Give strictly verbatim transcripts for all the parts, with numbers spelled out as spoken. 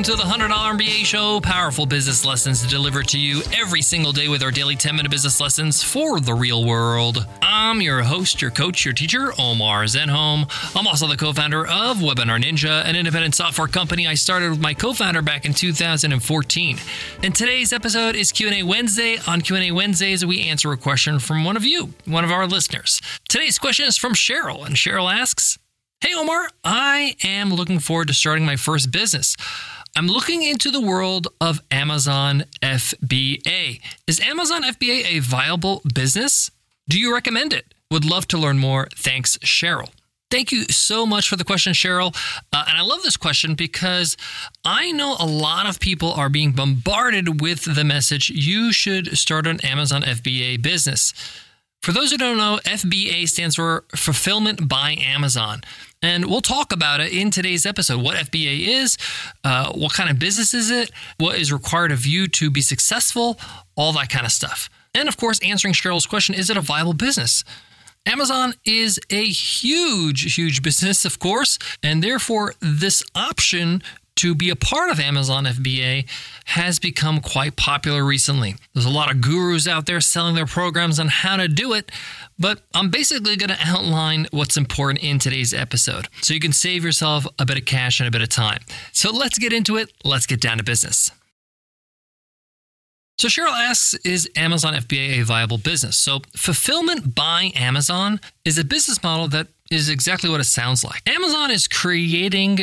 to the one hundred dollar M B A Show, powerful business lessons delivered to you every single day with our daily ten minute business lessons for the real world. I'm your host, your coach, your teacher, Omar Zenhom. I'm also the co-founder of Webinar Ninja, an independent software company I started with my co-founder back in two thousand fourteen. And today's episode is Q and A Wednesday. On Q and A Wednesdays, we answer a question from one of you, one of our listeners. Today's question is from Cheryl, and Cheryl asks, "Hey Omar, I am looking forward to starting my first business. I'm looking into the world of Amazon F B A. Is Amazon F B A a viable business? Do you recommend it? Would love to learn more. Thanks, Cheryl." Thank you so much for the question, Cheryl. Uh, and I love this question because I know a lot of people are being bombarded with the message, you should start an Amazon F B A business. For those who don't know, F B A stands for Fulfillment by Amazon. And we'll talk about it in today's episode, what F B A is, uh, what kind of business is it, what is required of you to be successful, all that kind of stuff. And of course, answering Cheryl's question, is it a viable business? Amazon is a huge, huge business, of course, and therefore this option to be a part of Amazon F B A has become quite popular recently. There's a lot of gurus out there selling their programs on how to do it, but I'm basically going to outline what's important in today's episode so you can save yourself a bit of cash and a bit of time. So let's get into it. Let's get down to business. So Cheryl asks, is Amazon F B A a viable business? So Fulfillment by Amazon is a business model that is exactly what it sounds like. Amazon is creating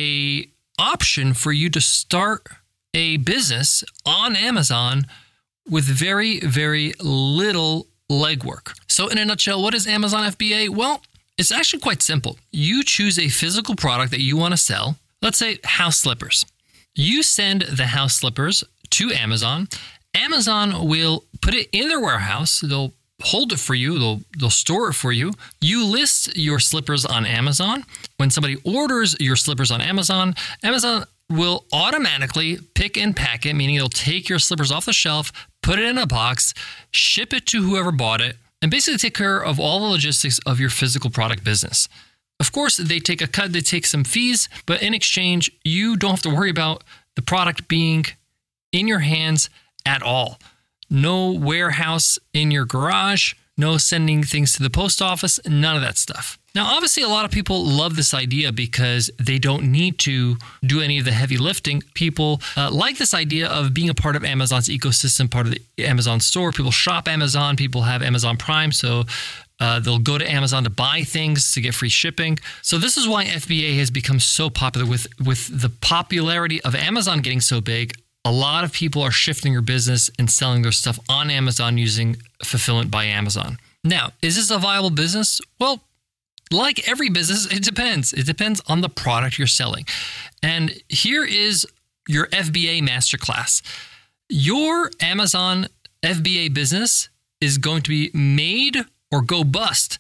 a option for you to start a business on Amazon with very, very little legwork. So in a nutshell, what is Amazon F B A? Well, it's actually quite simple. You choose a physical product that you want to sell. Let's say house slippers. You send the house slippers to Amazon. Amazon will put it in their warehouse. They'll hold it for you. They'll they'll store it for you. You list your slippers on Amazon. When somebody orders your slippers on Amazon, Amazon will automatically pick and pack it, meaning it'll take your slippers off the shelf, put it in a box, ship it to whoever bought it, and basically take care of all the logistics of your physical product business. Of course, they take a cut, they take some fees, but in exchange, you don't have to worry about the product being in your hands at all. No warehouse in your garage, no sending things to the post office, none of that stuff. Now, obviously, a lot of people love this idea because they don't need to do any of the heavy lifting. People uh, like this idea of being a part of Amazon's ecosystem, part of the Amazon store. People shop Amazon, people have Amazon Prime, so uh, they'll go to Amazon to buy things to get free shipping. So this is why F B A has become so popular. With, with the popularity of Amazon getting so big, a lot of people are shifting their business and selling their stuff on Amazon using Fulfillment by Amazon. Now, is this a viable business? Well, like every business, it depends. It depends on the product you're selling. And here is your F B A masterclass. Your Amazon F B A business is going to be made or go bust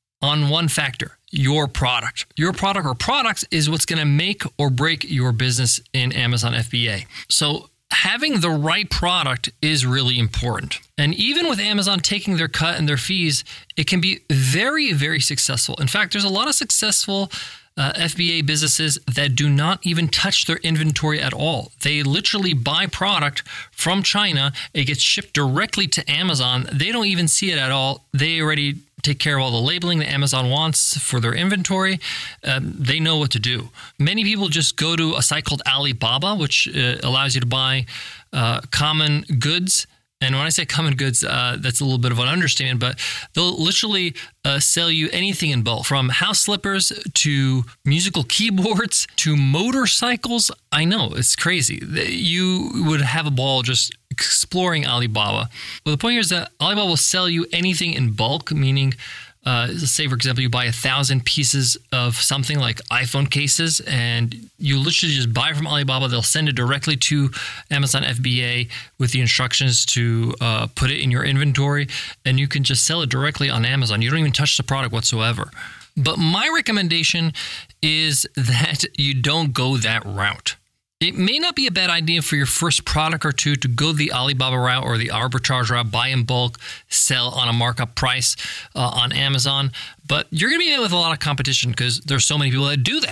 on one factor: your product. Your product or products is what's going to make or break your business in Amazon F B A. So having the right product is really important. And even with Amazon taking their cut and their fees, it can be very, very successful. In fact, there's a lot of successful uh, F B A businesses that do not even touch their inventory at all. They literally buy product from China. It gets shipped directly to Amazon. They don't even see it at all. They already take care of all the labeling that Amazon wants for their inventory. Um, they know what to do. Many people just go to a site called Alibaba, which uh, allows you to buy uh, common goods. And when I say common goods, uh, that's a little bit of an understatement, but they'll literally uh, sell you anything in bulk, from house slippers to musical keyboards to motorcycles. I know, it's crazy. You would have a ball just exploring Alibaba. Well, the point here is that Alibaba will sell you anything in bulk, meaning Uh, let's say, for example, you buy a thousand pieces of something like iPhone cases, and you literally just buy from Alibaba. They'll send it directly to Amazon F B A with the instructions to uh, put it in your inventory, and you can just sell it directly on Amazon. You don't even touch the product whatsoever. But my recommendation is that you don't go that route. It may not be a bad idea for your first product or two to go the Alibaba route or the arbitrage route, buy in bulk, sell on a markup price uh, on Amazon. But you're going to be met with a lot of competition because there's so many people that do that.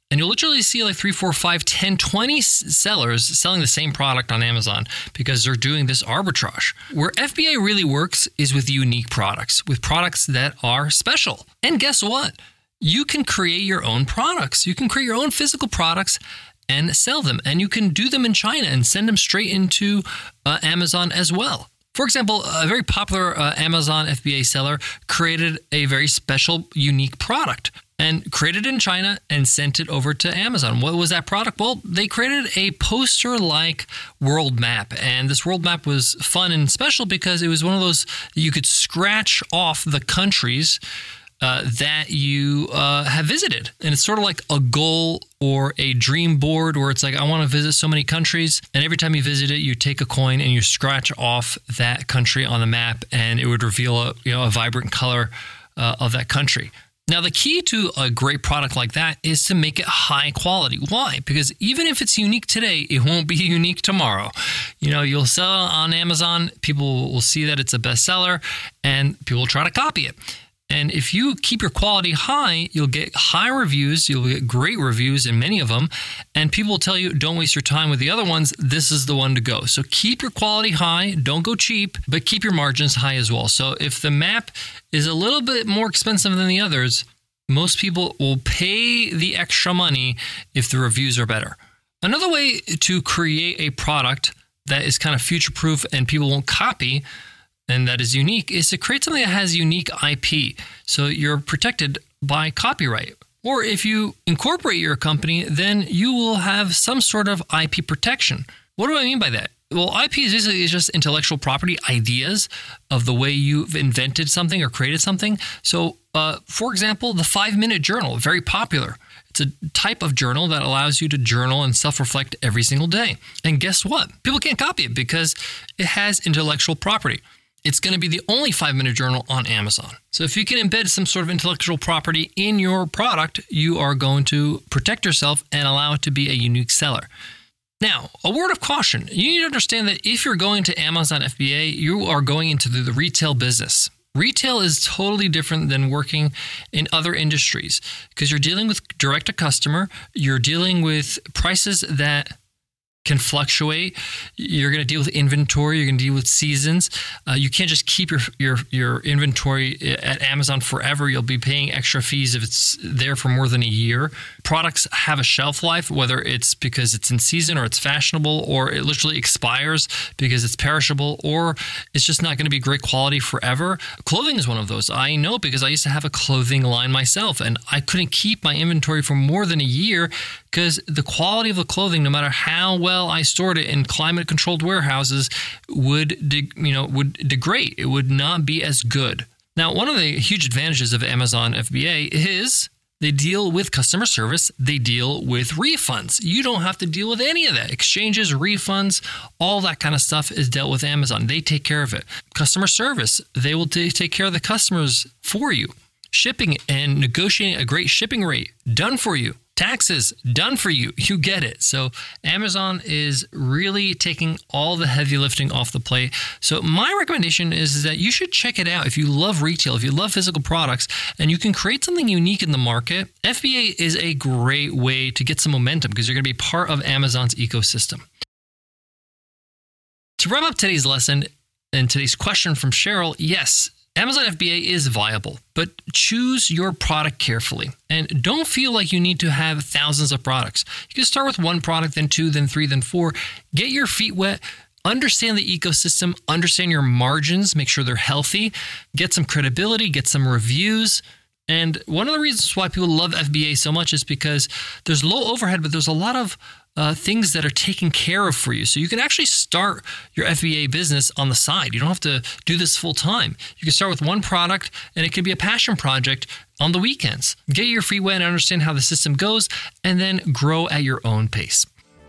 And you'll literally see like three, four, five, ten, twenty sellers selling the same product on Amazon because they're doing this arbitrage. Where F B A really works is with unique products, with products that are special. And guess what? You can create your own products. You can create your own physical products and sell them. And you can do them in China and send them straight into uh, Amazon as well. For example, a very popular uh, Amazon F B A seller created a very special, unique product and created it in China and sent it over to Amazon. What was that product? Well, they created a poster-like world map. And this world map was fun and special because it was one of those you could scratch off the countries uh, that you uh, have visited. And it's sort of like a goal or a dream board where it's like, I want to visit so many countries. And every time you visit it, you take a coin and you scratch off that country on the map, and it would reveal a, you know, a vibrant color uh, of that country. Now, the key to a great product like that is to make it high quality. Why? Because even if it's unique today, it won't be unique tomorrow. You know, you'll sell it on Amazon, people will see that it's a bestseller, and people will try to copy it. And if you keep your quality high, you'll get high reviews, you'll get great reviews in many of them, and people will tell you, don't waste your time with the other ones, this is the one to go. So keep your quality high, don't go cheap, but keep your margins high as well. So if the map is a little bit more expensive than the others, most people will pay the extra money if the reviews are better. Another way to create a product that is kind of future-proof and people won't copy and that is unique is to create something that has unique I P. So you're protected by copyright. Or if you incorporate your company, then you will have some sort of I P protection. What do I mean by that? Well, I P is basically just intellectual property ideas of the way you've invented something or created something. So, uh, for example, the five-minute journal, very popular. It's a type of journal that allows you to journal and self-reflect every single day. And guess what? People can't copy it because it has intellectual property. It's going to be the only five-minute journal on Amazon. So if you can embed some sort of intellectual property in your product, you are going to protect yourself and allow it to be a unique seller. Now, a word of caution. You need to understand that if you're going to Amazon F B A, you are going into the, the retail business. Retail is totally different than working in other industries because you're dealing with direct-to-customer. You're dealing with prices that can fluctuate. You're going to deal with inventory. You're going to deal with seasons. Uh, you can't just keep your, your your inventory at Amazon forever. You'll be paying extra fees if it's there for more than a year. Products have a shelf life, whether it's because it's in season or it's fashionable, or it literally expires because it's perishable, or it's just not going to be great quality forever. Clothing is one of those. I know because I used to have a clothing line myself, and I couldn't keep my inventory for more than a year because the quality of the clothing, no matter how well I stored it in climate-controlled warehouses, would de- you know would degrade. It would not be as good. Now, one of the huge advantages of Amazon F B A is they deal with customer service. They deal with refunds. You don't have to deal with any of that. Exchanges, refunds, all that kind of stuff is dealt with Amazon. They take care of it. Customer service, they will t- take care of the customers for you. Shipping and negotiating a great shipping rate, done for you. Taxes, done for you. You get it. So Amazon is really taking all the heavy lifting off the plate. So my recommendation is that you should check it out. If you love retail, if you love physical products, and you can create something unique in the market, F B A is a great way to get some momentum because you're going to be part of Amazon's ecosystem. To wrap up today's lesson and today's question from Cheryl, yes, Amazon F B A is viable, but choose your product carefully and don't feel like you need to have thousands of products. You can start with one product, then two, then three, then four. Get your feet wet. Understand the ecosystem. Understand your margins. Make sure they're healthy. Get some credibility. Get some reviews. And one of the reasons why people love F B A so much is because there's low overhead, but there's a lot of uh, things that are taken care of for you. So you can actually start your F B A business on the side. You don't have to do this full time. You can start with one product, and it could be a passion project on the weekends. Get your feet wet and understand how the system goes, and then grow at your own pace.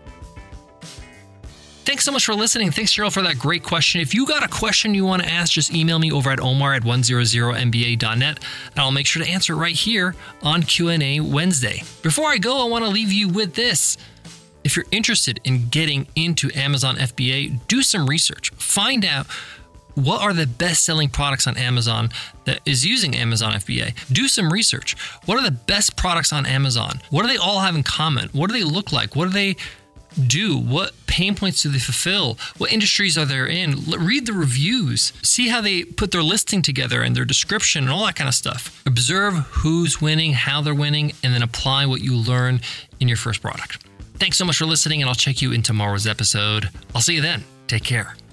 Thanks so much for listening. Thanks, Cheryl, for that great question. If you got a question you want to ask, just email me over at omar at one hundred m b a dot net, and I'll make sure to answer it right here on Q and A Wednesday. Before I go, I want to leave you with this. If you're interested in getting into Amazon F B A, do some research. Find out what are the best-selling products on Amazon that is using Amazon F B A? Do some research. What are the best products on Amazon? What do they all have in common? What do they look like? What do they do? What pain points do they fulfill? What industries are they in? Read the reviews. See how they put their listing together and their description and all that kind of stuff. Observe who's winning, how they're winning, and then apply what you learn in your first product. Thanks so much for listening, and I'll check you in tomorrow's episode. I'll see you then. Take care.